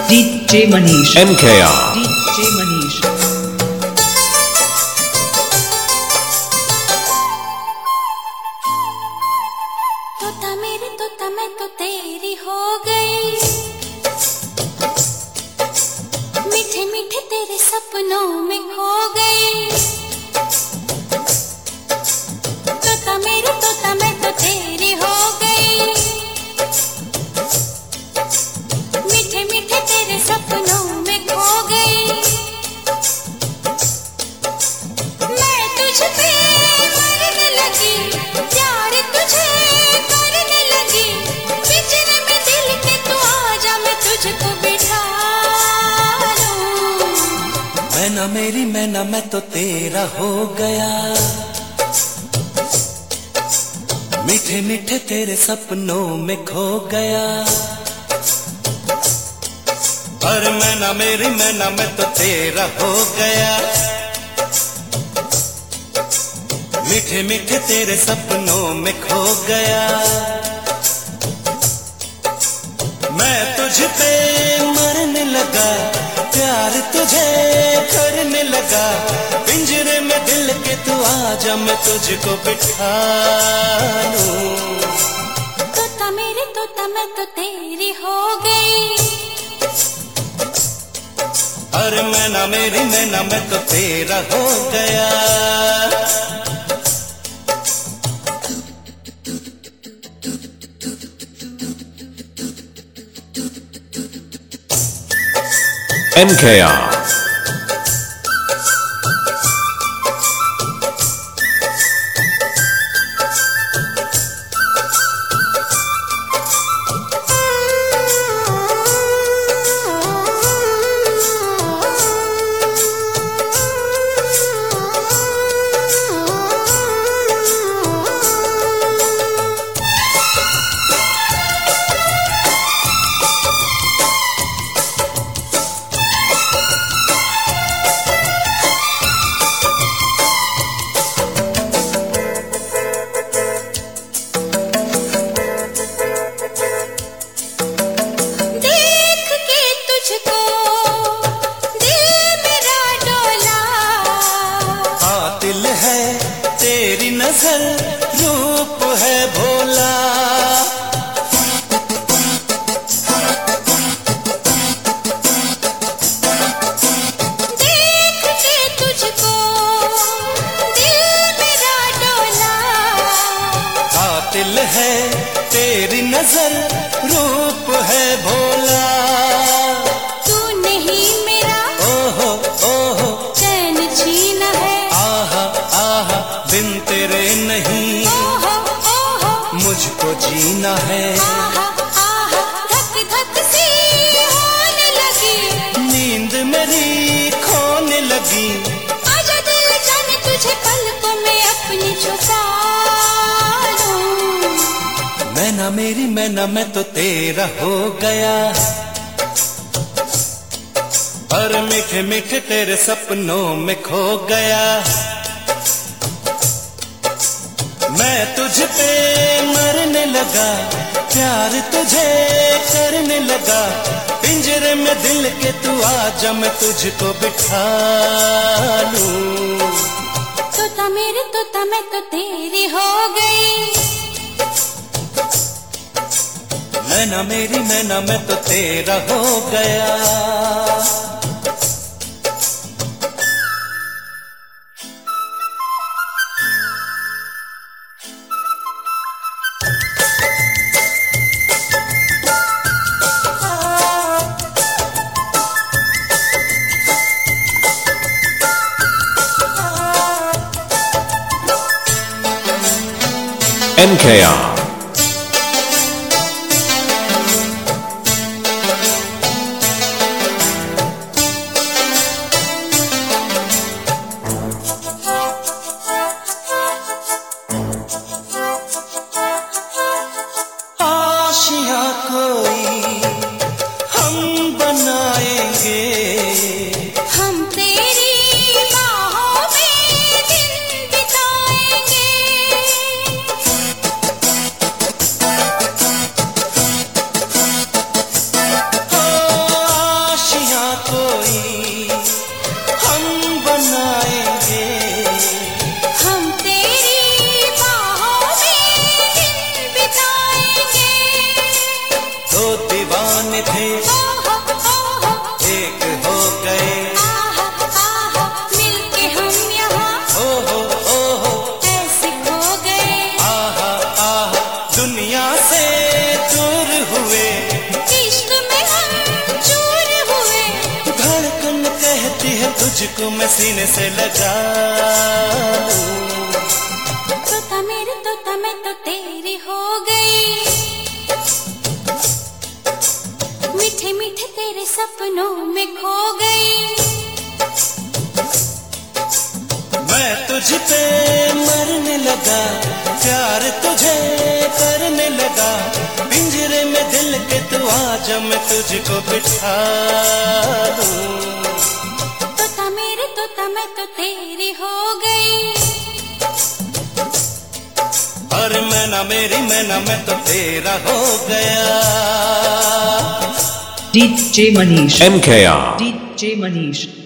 DJ Manish. MKR. DJ Manish. तोता मेरे तोता मैं तो तेरी हो गई, मीठे मीठे तेरे सपनों में खो गई। तोता मेरे तोता मैं तो तेरी हो गई, मीठे मीठे तेरे सपनों में खो गई। मैं तुझ पे मरने लगी, प्यार तुझे करने लगी। पिंजरे में दिल के तू आजा, मैं तुझको बिठा लूं। मैना मेरी मैना मैं तो तेरा हो गया, मीठे मीठे तेरे सपनों में खो गया। और मैना मेरी मैना मैं तो तेरा हो गया, मीठे मीठे तेरे सपनों में खो गया। मैं तुझ पे मरने लगा, प्यार तुझे करने लगा। पिंजरे में दिल के तू आजा, मैं तुझको बिठा लूं। तोता मेरे तोता मैं तो तेरी हो गई, और मैना मेरी मैना मैं तो तेरा हो गया। MKR. देख के तुझको दिल मेरा डोला। कातिल है तेरी नजर, रूप है भोला। देख के तुझको दिल मेरा डोला। कातिल है तेरी नजर, रूप है भोला। तू नहीं मेरा ओहो ओहो चैन छीना है, आहा आहा, बिन तेरे नहीं ओहो ओहो मुझको जीना है। आहा आहा, धक धक सी होने लगी। नींद मेरी खोने लगी, आजा दिल जाने तुझे पलकों में अपनी छुपा लूं। मैना मेरी मैना मैं तो तेरा हो गया, और मीठे मीठे तेरे सपनों में खो गया। मैं तुझ पे मरने लगा, प्यार तुझे करने लगा। पिंजरे में दिल के तू आजा, मैं तुझको बिठा लूं। तोता मेरे तोता मैं तो तेरी हो गई, मैना मेरी मैना मैं तो तेरा हो गया। MKR. आशियाँ कोई हम बनाएंगे, हम तेरी बाहों में दिन बिताएंगे। दो दीवाने थे ओहो ओहो एक हो गए आहा आहा मिलके हम यहाँ ओहो ओहो ऐसे खो गए आहा आहा दुनिया से दूर हुए इश्क में हम चूर हुए धड़कन कहती है तुझको मैं सीने से लगा लूं तोता मेरे तोता मैं तो तेरी हो गई मीठे मीठे तेरे सपनों में खो गई मैं तुझ पे मरने लगा प्यार तुझे करने लगा पिंजरे में दिल के तू आजा मैं तुझको बिठा लूं तोता मेरे तोता मैं तो तेरी हो गई और मैना मैं तो तेरा हो गया DJ Manish. MKR. DJ Manish.